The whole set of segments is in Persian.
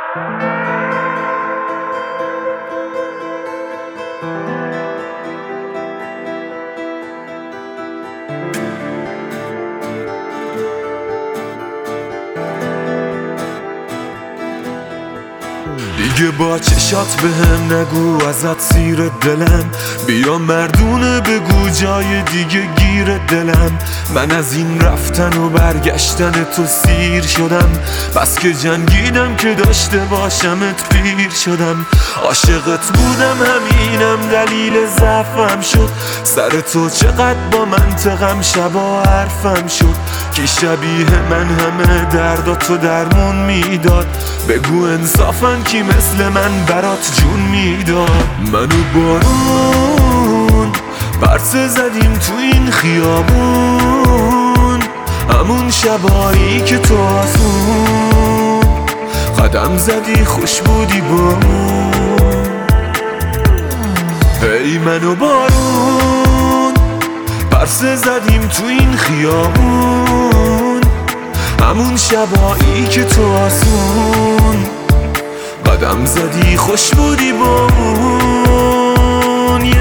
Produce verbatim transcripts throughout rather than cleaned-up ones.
دیگه با چشات بهم نگو ازت سیر دلم، بیا مردونه بگو جای دیگه گیر دلم. من از این رفتن و برگشتن تو سیر شدم، بس که جنگیدم که داشته باشمت پیر شدم. عاشقت بودم همینم دلیل ضعفم شد، سر تو چقدر با منطقم شبا حرفم شد. که شبیه من همه درداتو درمون میداد، بگو انصافن کی مثل من برات جون میداد. منو بارون پرسه زدیم تو این خیابون، همون شبایی که تو آسون قدم زدی خوش بودی بامون. هی منو بارون پرسه زدیم تو این خیابون، همون شبایی که تو آسون قدم زدی خوش بودی بامون. yeah.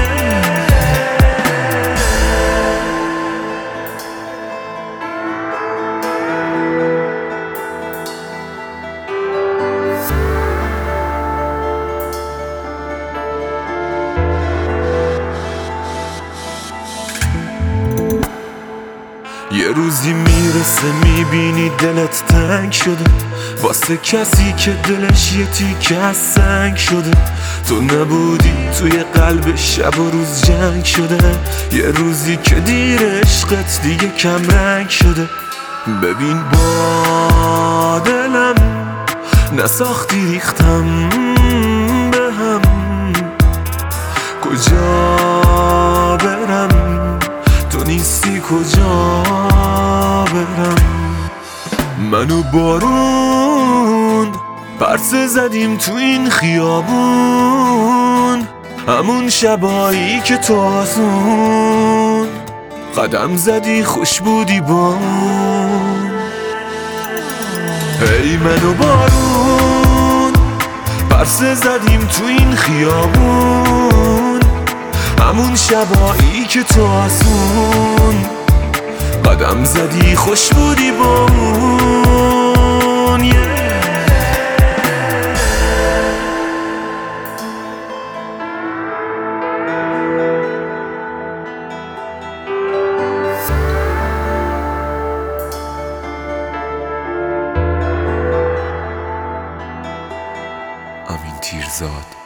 یه روزی میرسه میبینی دلت تنگ شده، واسه کسی که دلش یه تیکه از سنگ شده. تو نبودی توی قلب شب و روز جنگ شده، یه روزی که دیر عشقت دیگه کم رنگ شده. ببین با دلم نساختی ریختم به هم، کجا برم تو نیستی کجا برم. منو بارون پرسه زدیم تو این خیابون، همون شبایی که تو آسون قدم زدی خوش بودی بامون. هی منو بارون پرسه زدیم تو این خیابون، همون شبایی که تو آسون قدم زدی خوش بودی بامون. yeah. امین تیرزاد.